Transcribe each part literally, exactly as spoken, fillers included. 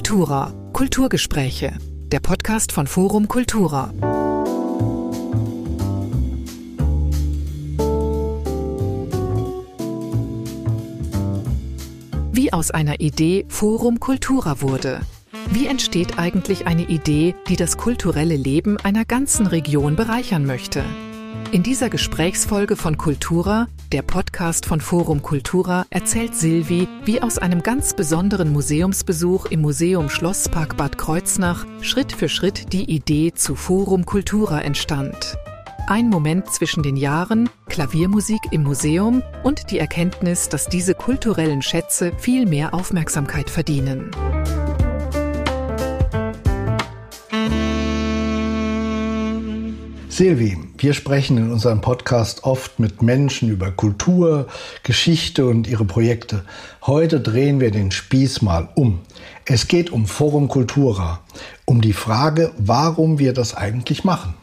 Cultura, Kulturgespräche, der Podcast von Forum Cultura. Wie aus einer Idee Forum Cultura wurde. Wie entsteht eigentlich eine Idee, die das kulturelle Leben einer ganzen Region bereichern möchte? In dieser Gesprächsfolge von Cultura, der Podcast von Forum Cultura, erzählt Silvi, wie aus einem ganz besonderen Museumsbesuch im Museum Schlosspark Bad Kreuznach Schritt für Schritt die Idee zu Forum Cultura entstand. Ein Moment zwischen den Jahren, Klaviermusik im Museum und die Erkenntnis, dass diese kulturellen Schätze viel mehr Aufmerksamkeit verdienen. Silvi, wir sprechen in unserem Podcast oft mit Menschen über Kultur, Geschichte und ihre Projekte. Heute drehen wir den Spieß mal um. Es geht um Forum Cultura, um die Frage, warum wir das eigentlich machen.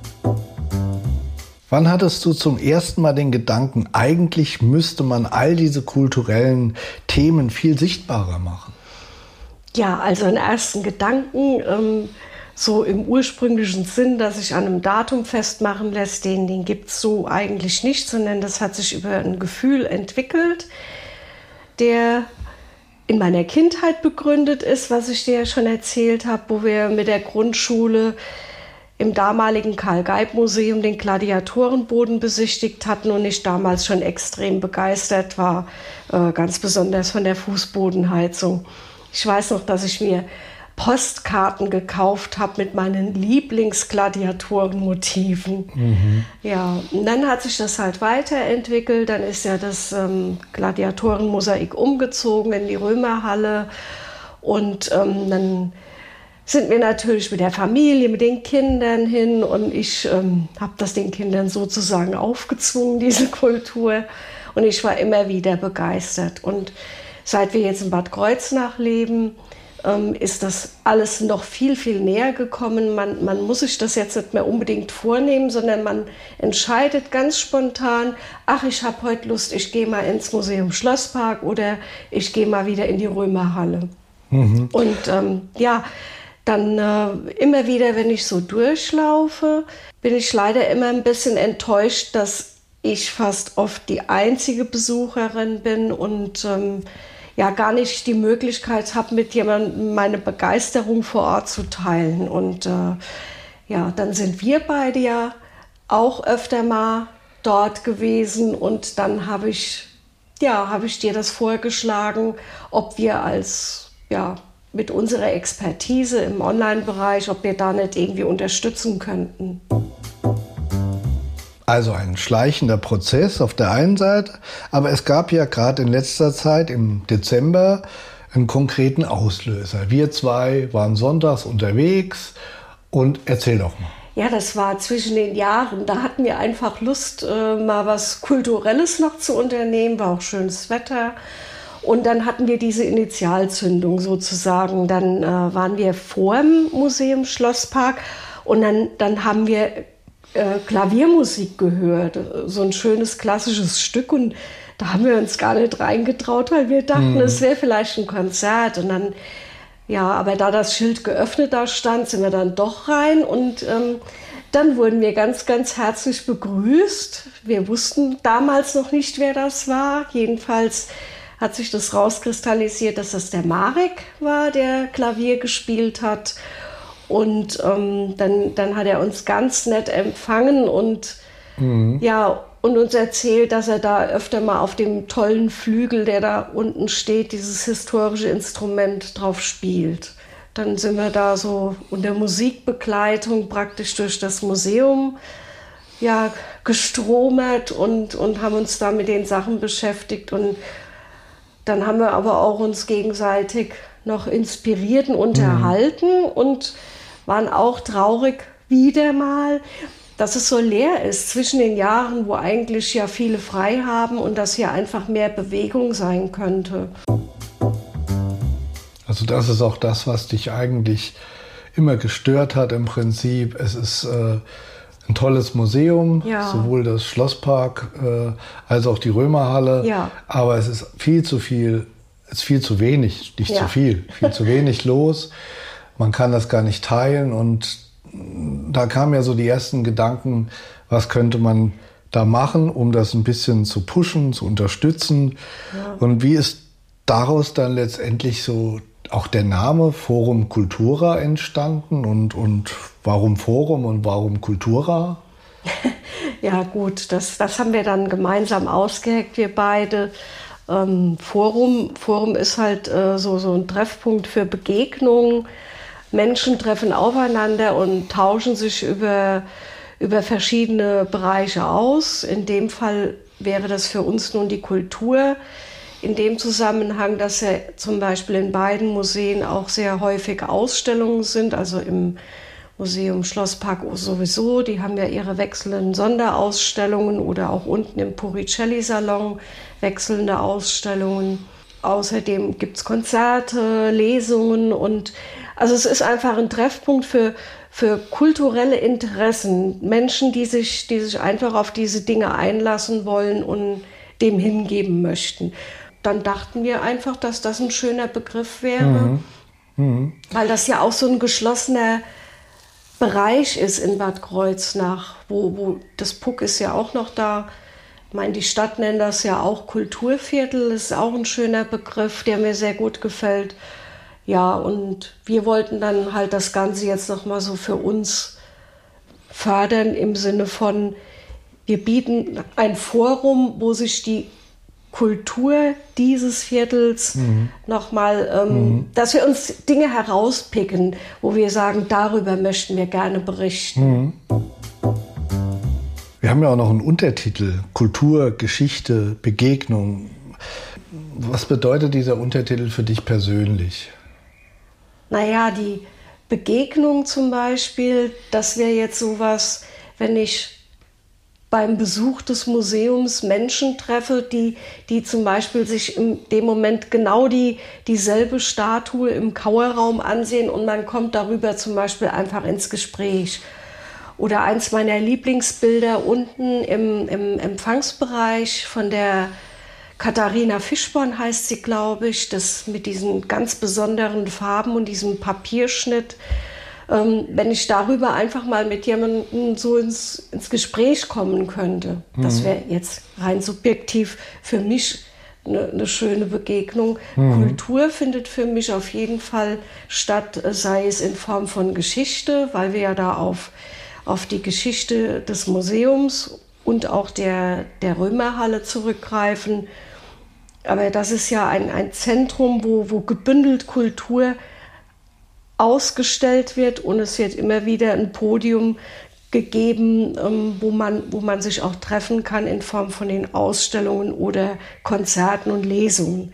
Wann hattest du zum ersten Mal den Gedanken, eigentlich müsste man all diese kulturellen Themen viel sichtbarer machen? Ja, also einen ersten Gedanken, ähm, so im ursprünglichen Sinn, dass sich an einem Datum festmachen lässt, den, den gibt es so eigentlich nicht, sondern das hat sich über ein Gefühl entwickelt, der in meiner Kindheit begründet ist, was ich dir ja schon erzählt habe, wo wir mit der Grundschule im damaligen Karl-Geib-Museum den Gladiatorenboden besichtigt hatten und ich damals schon extrem begeistert war, äh, ganz besonders von der Fußbodenheizung. Ich weiß noch, dass ich mir Postkarten gekauft habe mit meinen Lieblingsgladiatorenmotiven. Mhm. Ja, und dann hat sich das halt weiterentwickelt. Dann ist ja das ähm, Gladiatorenmosaik umgezogen in die Römerhalle und ähm, dann sind wir natürlich mit der Familie, mit den Kindern hin und ich ähm, habe das den Kindern sozusagen aufgezwungen, diese Kultur. Und ich war immer wieder begeistert. Und seit wir jetzt in Bad Kreuznach leben, ähm, ist das alles noch viel, viel näher gekommen. Man, man muss sich das jetzt nicht mehr unbedingt vornehmen, sondern man entscheidet ganz spontan, ach, ich habe heute Lust, ich gehe mal ins Museum Schlosspark oder ich gehe mal wieder in die Römerhalle. Mhm. Und ähm, ja, dann äh, immer wieder, wenn ich so durchlaufe, bin ich leider immer ein bisschen enttäuscht, dass ich fast oft die einzige Besucherin bin und ähm, ja gar nicht die Möglichkeit habe, mit jemandem meine Begeisterung vor Ort zu teilen. Und äh, ja, dann sind wir beide ja auch öfter mal dort gewesen und dann habe ich, ja, habe ich dir das vorgeschlagen, ob wir als, ja, mit unserer Expertise im Online-Bereich, ob wir da nicht irgendwie unterstützen könnten. Also ein schleichender Prozess auf der einen Seite, aber es gab ja gerade in letzter Zeit im Dezember einen konkreten Auslöser. Wir zwei waren sonntags unterwegs und erzähl doch mal. Ja, das war zwischen den Jahren. Da hatten wir einfach Lust, äh, mal was Kulturelles noch zu unternehmen, war auch schönes Wetter. Und dann hatten wir diese Initialzündung sozusagen. Dann äh, waren wir vor dem Museum Schlosspark und dann, dann haben wir äh, Klaviermusik gehört. So ein schönes klassisches Stück. Und da haben wir uns gar nicht reingetraut, weil wir dachten, es mhm. wäre vielleicht ein Konzert. Und dann, ja, aber da das Schild geöffnet da stand, sind wir dann doch rein. Und ähm, dann wurden wir ganz, ganz herzlich begrüßt. Wir wussten damals noch nicht, wer das war. Jedenfalls hat sich das rauskristallisiert, dass das der Marek war, der Klavier gespielt hat. Und ähm, dann, dann hat er uns ganz nett empfangen und, mhm. ja, und uns erzählt, dass er da öfter mal auf dem tollen Flügel, der da unten steht, dieses historische Instrument drauf spielt. Dann sind wir da so unter Musikbegleitung praktisch durch das Museum ja, gestromert und, und haben uns da mit den Sachen beschäftigt. Und dann haben wir aber auch uns gegenseitig noch inspiriert und unterhalten mhm. und waren auch traurig wieder mal, dass es so leer ist zwischen den Jahren, wo eigentlich ja viele frei haben und dass hier einfach mehr Bewegung sein könnte. Also das ist auch das, was dich eigentlich immer gestört hat im Prinzip. Es ist äh, ein tolles Museum, ja. sowohl das Schlosspark äh, als auch die Römerhalle. Ja. Aber es ist viel zu viel ist viel zu wenig, nicht Ja. zu viel, viel zu wenig los. Man kann das gar nicht teilen und da kamen ja so die ersten Gedanken, was könnte man da machen, um das ein bisschen zu pushen, zu unterstützen. Ja. Und wie ist daraus dann letztendlich so auch der Name Forum Cultura entstanden und, und warum Forum und warum Cultura? Ja gut, das, das haben wir dann gemeinsam ausgeheckt, wir beide. Ähm, Forum, Forum ist halt äh, so, so ein Treffpunkt für Begegnungen. Menschen treffen aufeinander und tauschen sich über, über verschiedene Bereiche aus. In dem Fall wäre das für uns nun die Kultur. In dem Zusammenhang, dass ja zum Beispiel in beiden Museen auch sehr häufig Ausstellungen sind, also im Museum Schlosspark sowieso, die haben ja ihre wechselnden Sonderausstellungen oder auch unten im Puricelli-Salon wechselnde Ausstellungen. Außerdem gibt es Konzerte, Lesungen und also es ist einfach ein Treffpunkt für, für kulturelle Interessen, Menschen, die sich, die sich einfach auf diese Dinge einlassen wollen und dem hingeben möchten. Dann dachten wir einfach, dass das ein schöner Begriff wäre, Mhm. Mhm. weil das ja auch so ein geschlossener Bereich ist in Bad Kreuznach, wo, wo das Puck ist ja auch noch da. Ich meine, die Stadt nennt das ja auch Kulturviertel, ist auch ein schöner Begriff, der mir sehr gut gefällt. Ja, und wir wollten dann halt das Ganze jetzt nochmal so für uns fördern im Sinne von, wir bieten ein Forum, wo sich die Kultur dieses Viertels mhm. nochmal, ähm, mhm. dass wir uns Dinge herauspicken, wo wir sagen, darüber möchten wir gerne berichten. Mhm. Wir haben ja auch noch einen Untertitel, Kultur, Geschichte, Begegnung. Was bedeutet dieser Untertitel für dich persönlich? Naja, die Begegnung zum Beispiel, das wäre jetzt sowas, wenn ich beim Besuch des Museums Menschen treffe, die, die zum Beispiel sich in dem Moment genau die, dieselbe Statue im Kauerraum ansehen und man kommt darüber zum Beispiel einfach ins Gespräch. Oder eins meiner Lieblingsbilder unten im, im Empfangsbereich von der Katharina Fischborn heißt sie, glaube ich, das mit diesen ganz besonderen Farben und diesem Papierschnitt. Ähm, wenn ich darüber einfach mal mit jemandem so ins, ins Gespräch kommen könnte, mhm. das wäre jetzt rein subjektiv für mich eine, eine schöne Begegnung. Mhm. Kultur findet für mich auf jeden Fall statt, sei es in Form von Geschichte, weil wir ja da auf, auf die Geschichte des Museums und auch der, der Römerhalle zurückgreifen. Aber das ist ja ein, ein Zentrum, wo, wo gebündelt Kultur ausgestellt wird und es wird immer wieder ein Podium gegeben, ähm, wo man, wo man sich auch treffen kann in Form von den Ausstellungen oder Konzerten und Lesungen.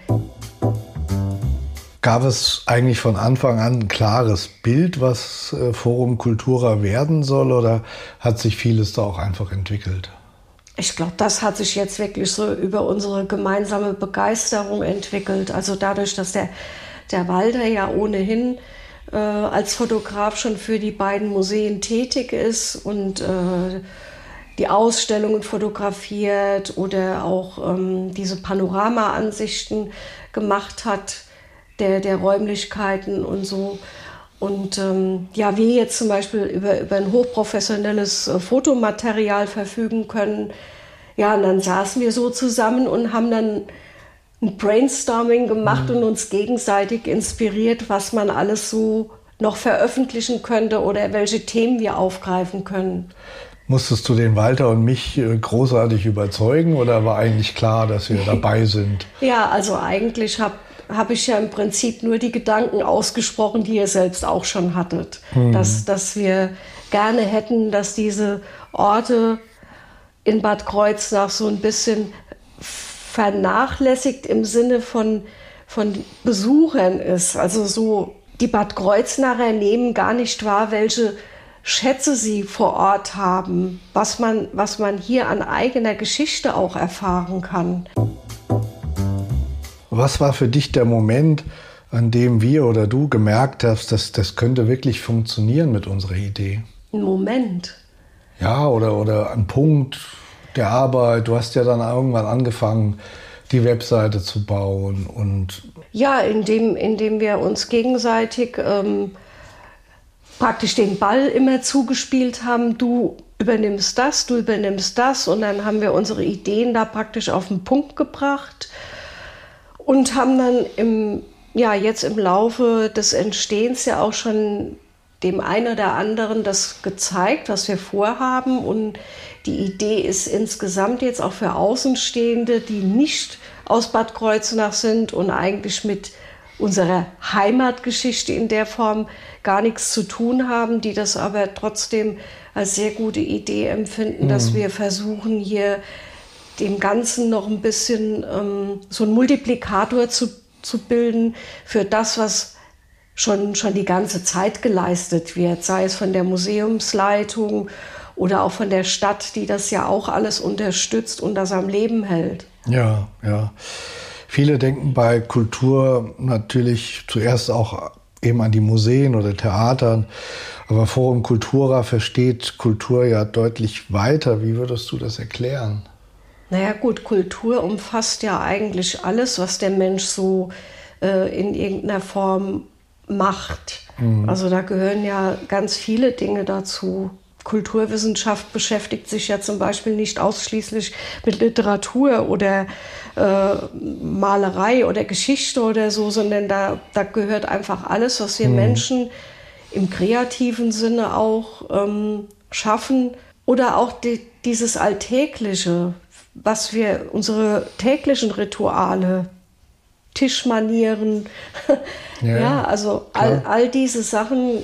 Gab es eigentlich von Anfang an ein klares Bild, was äh, Forum Cultura werden soll, oder hat sich vieles da auch einfach entwickelt? Ich glaube, das hat sich jetzt wirklich so über unsere gemeinsame Begeisterung entwickelt. Also dadurch, dass der, der Walter ja ohnehin äh, als Fotograf schon für die beiden Museen tätig ist und äh, die Ausstellungen fotografiert oder auch ähm, diese Panorama-Ansichten gemacht hat, der, der Räumlichkeiten und so. Und ähm, ja, wir jetzt zum Beispiel über, über ein hochprofessionelles äh, Fotomaterial verfügen können. Ja, und dann saßen wir so zusammen und haben dann ein Brainstorming gemacht mhm. und uns gegenseitig inspiriert, was man alles so noch veröffentlichen könnte oder welche Themen wir aufgreifen können. Musstest du den Walter und mich äh, großartig überzeugen oder war eigentlich klar, dass wir dabei sind? Ja, also eigentlich habe habe ich ja im Prinzip nur die Gedanken ausgesprochen, die ihr selbst auch schon hattet. Mhm. Dass, dass wir gerne hätten, dass diese Orte in Bad Kreuznach so ein bisschen vernachlässigt im Sinne von, von Besuchern ist. Also so, die Bad Kreuznacher nehmen gar nicht wahr, welche Schätze sie vor Ort haben, was man, was man hier an eigener Geschichte auch erfahren kann. Was war für dich der Moment, an dem wir oder du gemerkt hast, dass das könnte wirklich funktionieren mit unserer Idee? Ein Moment. Ja, oder, oder ein Punkt der Arbeit. Du hast ja dann irgendwann angefangen, die Webseite zu bauen und ja, indem, indem wir uns gegenseitig ähm, praktisch den Ball immer zugespielt haben, du übernimmst das, du übernimmst das, und dann haben wir unsere Ideen da praktisch auf den Punkt gebracht und haben dann im, ja, jetzt im Laufe des Entstehens ja auch schon dem einen oder anderen das gezeigt, was wir vorhaben, und die Idee ist insgesamt jetzt auch für Außenstehende, die nicht aus Bad Kreuznach sind und eigentlich mit unserer Heimatgeschichte in der Form gar nichts zu tun haben, die das aber trotzdem als sehr gute Idee empfinden, mhm. dass wir versuchen, hier dem Ganzen noch ein bisschen ähm, so einen Multiplikator zu, zu bilden für das, was schon, schon die ganze Zeit geleistet wird, sei es von der Museumsleitung oder auch von der Stadt, die das ja auch alles unterstützt und das am Leben hält. Ja, ja. Viele denken bei Kultur natürlich zuerst auch eben an die Museen oder Theatern. Aber Forum Kultura versteht Kultur ja deutlich weiter. Wie würdest du das erklären? Naja gut, Kultur umfasst ja eigentlich alles, was der Mensch so äh, in irgendeiner Form macht. Mhm. Also da gehören ja ganz viele Dinge dazu. Kulturwissenschaft beschäftigt sich ja zum Beispiel nicht ausschließlich mit Literatur oder äh, Malerei oder Geschichte oder so, sondern da, da gehört einfach alles, was wir mhm. Menschen im kreativen Sinne auch ähm, schaffen, oder auch die, dieses Alltägliche, was wir, unsere täglichen Rituale, Tischmanieren, ja, ja, also all, all diese Sachen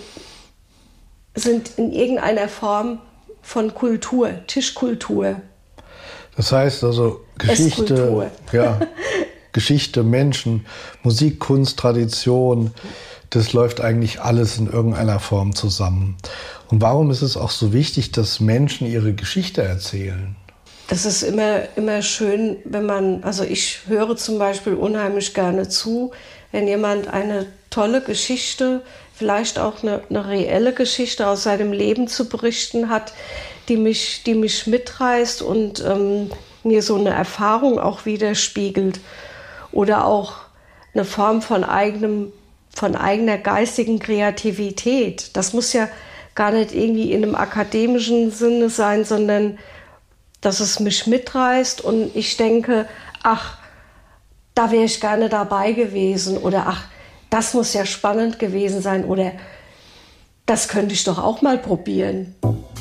sind in irgendeiner Form von Kultur, Tischkultur. Das heißt also Geschichte, ja, Geschichte, Menschen, Musik, Kunst, Tradition, das läuft eigentlich alles in irgendeiner Form zusammen. Und warum ist es auch so wichtig, dass Menschen ihre Geschichte erzählen? Das ist immer, immer schön, wenn man, also ich höre zum Beispiel unheimlich gerne zu, wenn jemand eine tolle Geschichte, vielleicht auch eine, eine reelle Geschichte aus seinem Leben zu berichten hat, die mich, die mich mitreißt und ähm, mir so eine Erfahrung auch widerspiegelt. Oder auch eine Form von eigenem, von eigener geistigen Kreativität. Das muss ja gar nicht irgendwie in einem akademischen Sinne sein, sondern dass es mich mitreißt und ich denke, ach, da wäre ich gerne dabei gewesen, oder ach, das muss ja spannend gewesen sein, oder das könnte ich doch auch mal probieren.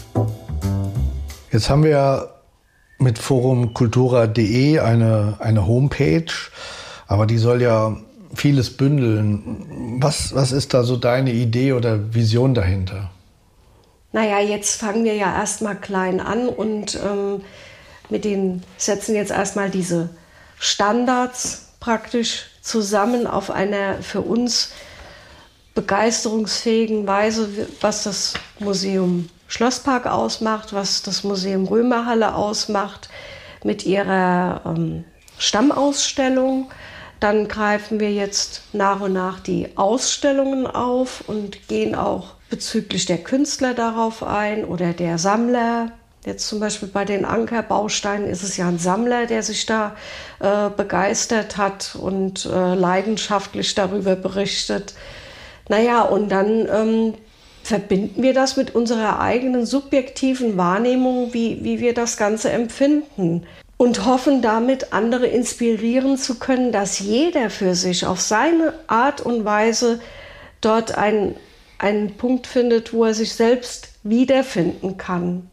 Jetzt haben wir ja mit forum kultura punkt de eine, eine Homepage, aber die soll ja vieles bündeln. Was, was ist da so deine Idee oder Vision dahinter? Naja, jetzt fangen wir ja erstmal klein an und ähm, mit den setzen jetzt erstmal diese Standards praktisch zusammen auf einer für uns begeisterungsfähigen Weise, was das Museum Schlosspark ausmacht, was das Museum Römerhalle ausmacht mit ihrer ähm, Stammausstellung. Dann greifen wir jetzt nach und nach die Ausstellungen auf und gehen auch bezüglich der Künstler darauf ein oder der Sammler. Jetzt zum Beispiel bei den Ankerbausteinen ist es ja ein Sammler, der sich da äh, begeistert hat und äh, leidenschaftlich darüber berichtet. Naja, und dann ähm, verbinden wir das mit unserer eigenen subjektiven Wahrnehmung, wie, wie wir das Ganze empfinden. Und hoffen damit, andere inspirieren zu können, dass jeder für sich auf seine Art und Weise dort einen, einen Punkt findet, wo er sich selbst wiederfinden kann.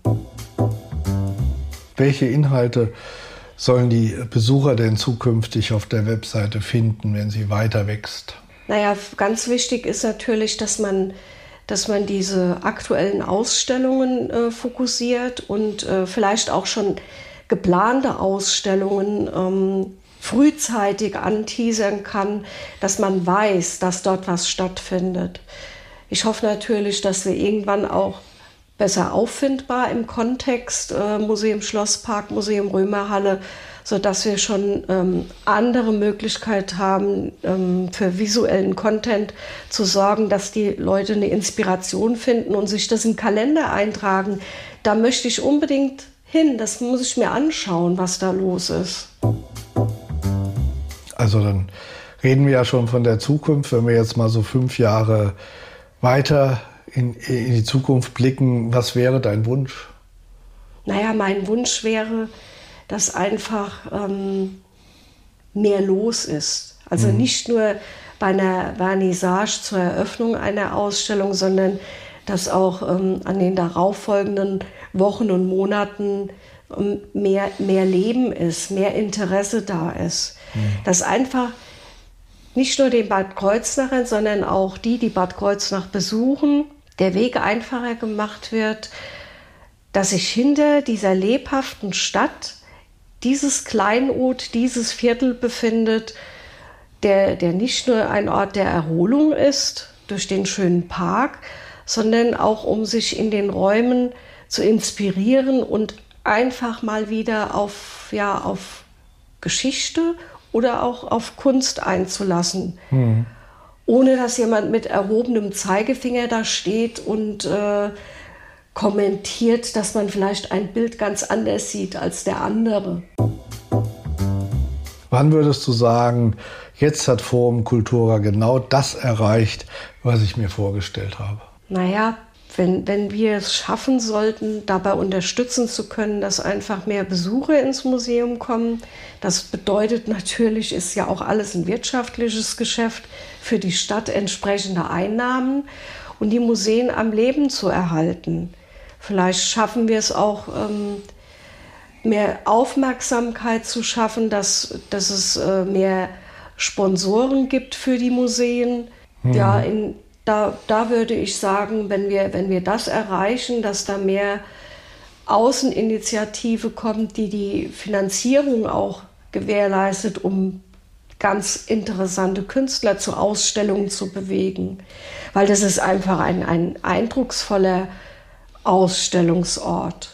Welche Inhalte sollen die Besucher denn zukünftig auf der Webseite finden, wenn sie weiter wächst? Naja, ganz wichtig ist natürlich, dass man, dass man diese aktuellen Ausstellungen äh, fokussiert und äh, vielleicht auch schon geplante Ausstellungen ähm, frühzeitig anteasern kann, dass man weiß, dass dort was stattfindet. Ich hoffe natürlich, dass wir irgendwann auch besser auffindbar im Kontext äh, Museum Schlosspark, Museum Römerhalle, sodass wir schon ähm, andere Möglichkeit haben, ähm, für visuellen Content zu sorgen, dass die Leute eine Inspiration finden und sich das im Kalender eintragen. Da möchte ich unbedingt hin, das muss ich mir anschauen, was da los ist. Also dann reden wir ja schon von der Zukunft, wenn wir jetzt mal so fünf Jahre weiter in, in die Zukunft blicken. Was wäre dein Wunsch? Naja, mein Wunsch wäre, dass einfach ähm, mehr los ist. Also mhm. nicht nur bei einer Vernissage zur Eröffnung einer Ausstellung, sondern dass auch ähm, an den darauffolgenden Wochen und Monaten ähm, mehr, mehr Leben ist, mehr Interesse da ist. Mhm. Dass einfach nicht nur den Bad Kreuznachern, sondern auch die, die Bad Kreuznach besuchen, der Weg einfacher gemacht wird, dass sich hinter dieser lebhaften Stadt dieses Kleinod, dieses Viertel befindet, der, der nicht nur ein Ort der Erholung ist durch den schönen Park, sondern auch um sich in den Räumen zu inspirieren und einfach mal wieder auf, ja, auf Geschichte oder auch auf Kunst einzulassen. Mhm. Ohne dass jemand mit erhobenem Zeigefinger da steht und äh, kommentiert, dass man vielleicht ein Bild ganz anders sieht als der andere. Wann würdest du sagen, jetzt hat Forum Cultura genau das erreicht, was ich mir vorgestellt habe? Naja, wenn, wenn wir es schaffen sollten, dabei unterstützen zu können, dass einfach mehr Besucher ins Museum kommen. Das bedeutet natürlich, ist ja auch alles ein wirtschaftliches Geschäft, für die Stadt entsprechende Einnahmen und die Museen am Leben zu erhalten. Vielleicht schaffen wir es auch, ähm, mehr Aufmerksamkeit zu schaffen, dass, dass es äh, mehr Sponsoren gibt für die Museen. Mhm. Ja, in, da, da würde ich sagen, wenn wir, wenn wir das erreichen, dass da mehr Außeninitiative kommt, die die Finanzierung auch gewährleistet, um ganz interessante Künstler zu Ausstellungen zu bewegen. Weil das ist einfach ein, ein eindrucksvoller Ausstellungsort.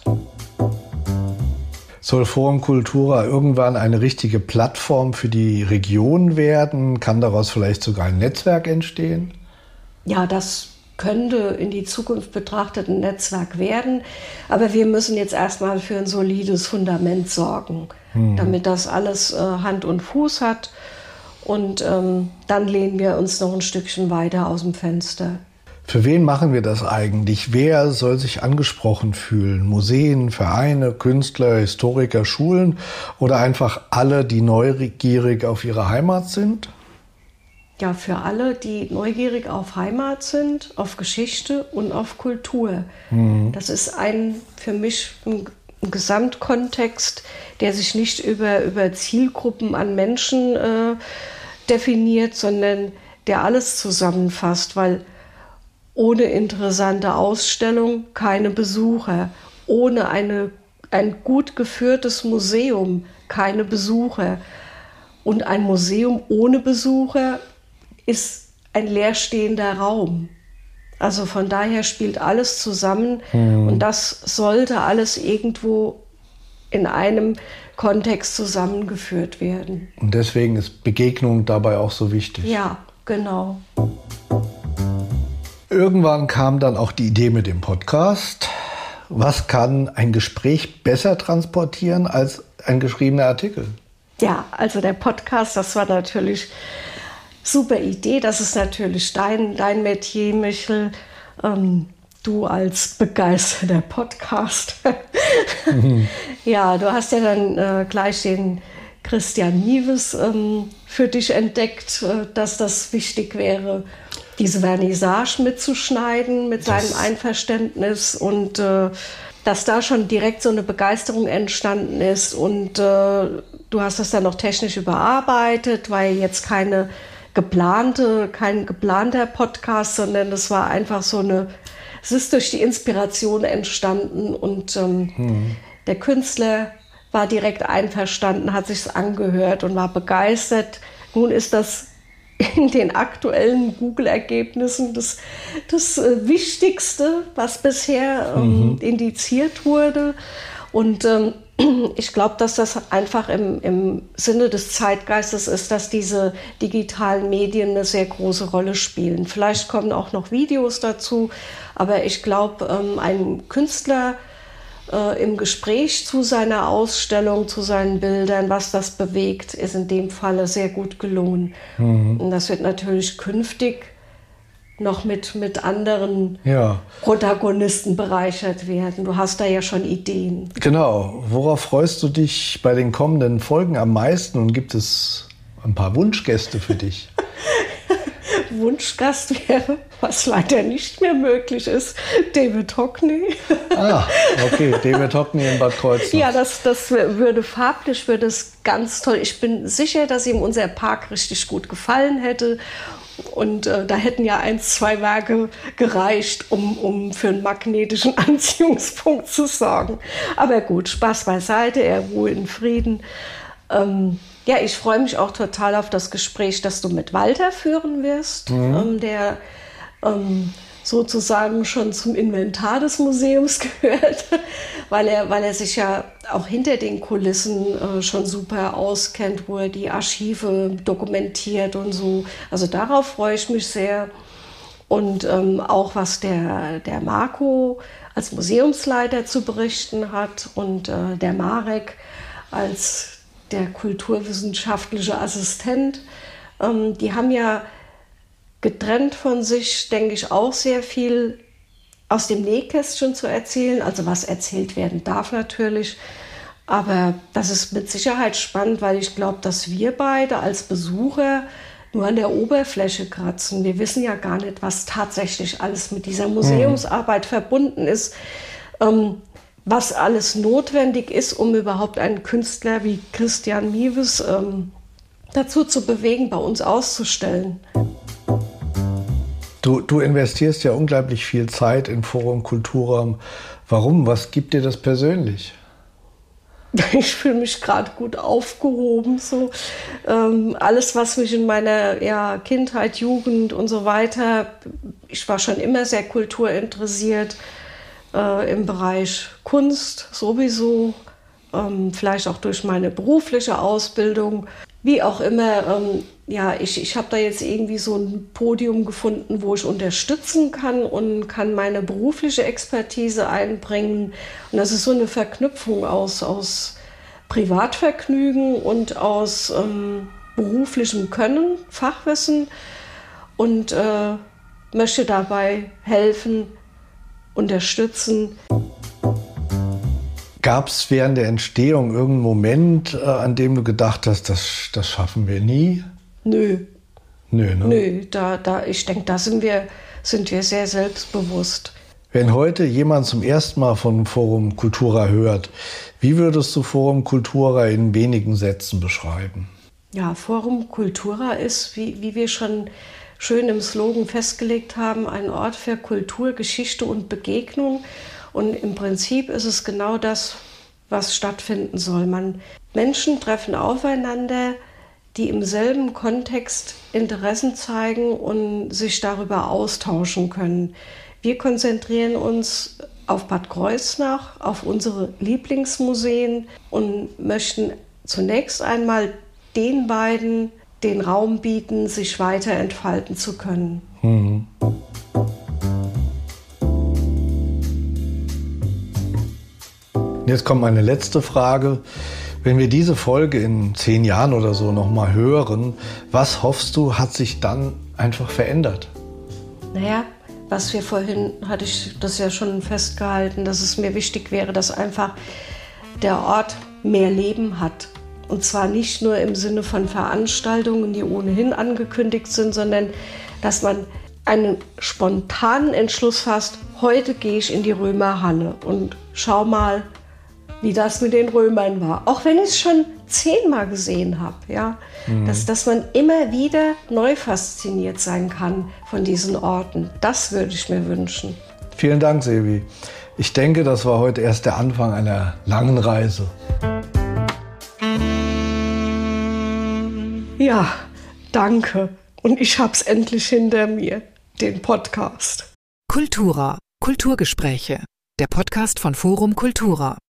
Soll Forum Cultura irgendwann eine richtige Plattform für die Region werden? Kann daraus vielleicht sogar ein Netzwerk entstehen? Ja, das könnte in die Zukunft betrachtet ein Netzwerk werden. Aber wir müssen jetzt erstmal für ein solides Fundament sorgen, hm. damit das alles äh, Hand und Fuß hat. Und ähm, dann lehnen wir uns noch ein Stückchen weiter aus dem Fenster. Für wen machen wir das eigentlich? Wer soll sich angesprochen fühlen? Museen, Vereine, Künstler, Historiker, Schulen oder einfach alle, die neugierig auf ihre Heimat sind? Ja, für alle, die neugierig auf Heimat sind, auf Geschichte und auf Kultur. Mhm. Das ist ein für mich ein, ein Gesamtkontext, der sich nicht über, über Zielgruppen an Menschen äh, definiert, sondern der alles zusammenfasst, weil ohne interessante Ausstellung keine Besucher, ohne eine, ein gut geführtes Museum keine Besucher. Und ein Museum ohne Besucher ist ein leerstehender Raum. Also von daher spielt alles zusammen mhm. und das sollte alles irgendwo in einem Kontext zusammengeführt werden. Und deswegen ist Begegnung dabei auch so wichtig. Ja, genau. Irgendwann kam dann auch die Idee mit dem Podcast. Was kann ein Gespräch besser transportieren als ein geschriebener Artikel? Ja, also der Podcast, das war natürlich super Idee. Das ist natürlich dein, dein Metier, Michel. Ähm, du als begeisterter Podcast. mhm. Ja, du hast ja dann äh, gleich den Christian Nieves ähm, für dich entdeckt, äh, dass das wichtig wäre, diese Vernissage mitzuschneiden mit seinem das Einverständnis und äh, dass da schon direkt so eine Begeisterung entstanden ist und äh, du hast das dann noch technisch überarbeitet, weil jetzt keine geplante, kein geplanter Podcast, sondern das war einfach so eine, es ist durch die Inspiration entstanden und ähm, hm. der Künstler war direkt einverstanden, hat sich's angehört und war begeistert. Nun ist das in den aktuellen Google-Ergebnissen das, das äh, Wichtigste, was bisher ähm, mhm. indiziert wurde. Und ähm, ich glaube, dass das einfach im, im Sinne des Zeitgeistes ist, dass diese digitalen Medien eine sehr große Rolle spielen. Vielleicht kommen auch noch Videos dazu, aber ich glaube, ähm, ein Künstler äh, im Gespräch zu seiner Ausstellung, zu seinen Bildern, was das bewegt, ist in dem Falle sehr gut gelungen. Mhm. Und das wird natürlich künftig noch mit, mit anderen ja. Protagonisten bereichert werden. Du hast da ja schon Ideen. Genau. Worauf freust du dich bei den kommenden Folgen am meisten? Und gibt es ein paar Wunschgäste für dich? Wunschgast wäre, was leider nicht mehr möglich ist, David Hockney. Ah, okay, David Hockney in Bad Kreuznach. Ja, das, das würde farblich, würde es ganz toll. Ich bin sicher, dass ihm unser Park richtig gut gefallen hätte. Und äh, da hätten ja ein, zwei Werke gereicht, um, um für einen magnetischen Anziehungspunkt zu sorgen. Aber gut, Spaß beiseite, er ruhe in Frieden. Ähm, ja, ich freue mich auch total auf das Gespräch, das du mit Walter führen wirst, mhm. ähm, der ähm, sozusagen schon zum Inventar des Museums gehört, weil er, weil er sich ja auch hinter den Kulissen äh, schon super auskennt, wo er die Archive dokumentiert und so. Also darauf freue ich mich sehr. Und ähm, auch was der, der Marco als Museumsleiter zu berichten hat und äh, der Marek als der kulturwissenschaftliche Assistent. Ähm, die haben ja getrennt von sich, denke ich, auch sehr viel aus dem Nähkästchen zu erzählen. Also was erzählt werden darf natürlich. Aber das ist mit Sicherheit spannend, weil ich glaube, dass wir beide als Besucher nur an der Oberfläche kratzen. Wir wissen ja gar nicht, was tatsächlich alles mit dieser Museumsarbeit mhm. verbunden ist. Ähm, was alles notwendig ist, um überhaupt einen Künstler wie Christian Mewes ähm, dazu zu bewegen, bei uns auszustellen. Du, du investierst ja unglaublich viel Zeit in Forum Kulturraum. Warum? Was gibt dir das persönlich? Ich fühle mich gerade gut aufgehoben. So. Ähm, alles, was mich in meiner ja, Kindheit, Jugend und so weiter, ich war schon immer sehr kulturinteressiert. Äh, im Bereich Kunst sowieso, ähm, vielleicht auch durch meine berufliche Ausbildung, wie auch immer. Ähm, ja, ich, ich habe da jetzt irgendwie so ein Podium gefunden, wo ich unterstützen kann und kann meine berufliche Expertise einbringen. Und das ist so eine Verknüpfung aus, aus Privatvergnügen und aus ähm, beruflichem Können, Fachwissen und äh, möchte dabei helfen, unterstützen. Gab es während der Entstehung irgendeinen Moment, äh, an dem du gedacht hast, das, das schaffen wir nie? Nö. Nö, ne? Nö, da, da, ich denke, da sind wir, sind wir sehr selbstbewusst. Wenn heute jemand zum ersten Mal von Forum Kultura hört, wie würdest du Forum Kultura in wenigen Sätzen beschreiben? Ja, Forum Kultura ist, wie, wie wir schon schön im Slogan festgelegt haben, ein Ort für Kultur, Geschichte und Begegnung. Und im Prinzip ist es genau das, was stattfinden soll. Man, Menschen treffen aufeinander, die im selben Kontext Interessen zeigen und sich darüber austauschen können. Wir konzentrieren uns auf Bad Kreuznach, auf unsere Lieblingsmuseen und möchten zunächst einmal den beiden den Raum bieten, sich weiter entfalten zu können. Mhm. Jetzt kommt meine letzte Frage. Wenn wir diese Folge in zehn Jahren oder so noch mal hören, was hoffst du, hat sich dann einfach verändert? Naja, was wir vorhin, hatte ich das ja schon festgehalten, dass es mir wichtig wäre, dass einfach der Ort mehr Leben hat. Und zwar nicht nur im Sinne von Veranstaltungen, die ohnehin angekündigt sind, sondern dass man einen spontanen Entschluss fasst, heute gehe ich in die Römerhalle und schau mal, wie das mit den Römern war. Auch wenn ich es schon zehnmal gesehen habe. Ja? Mhm. Dass, dass man immer wieder neu fasziniert sein kann von diesen Orten. Das würde ich mir wünschen. Vielen Dank, Silvi. Ich denke, das war heute erst der Anfang einer langen Reise. Ja, danke. Und ich hab's endlich hinter mir, den Podcast. Kultura, Kulturgespräche, der Podcast von Forum Kultura.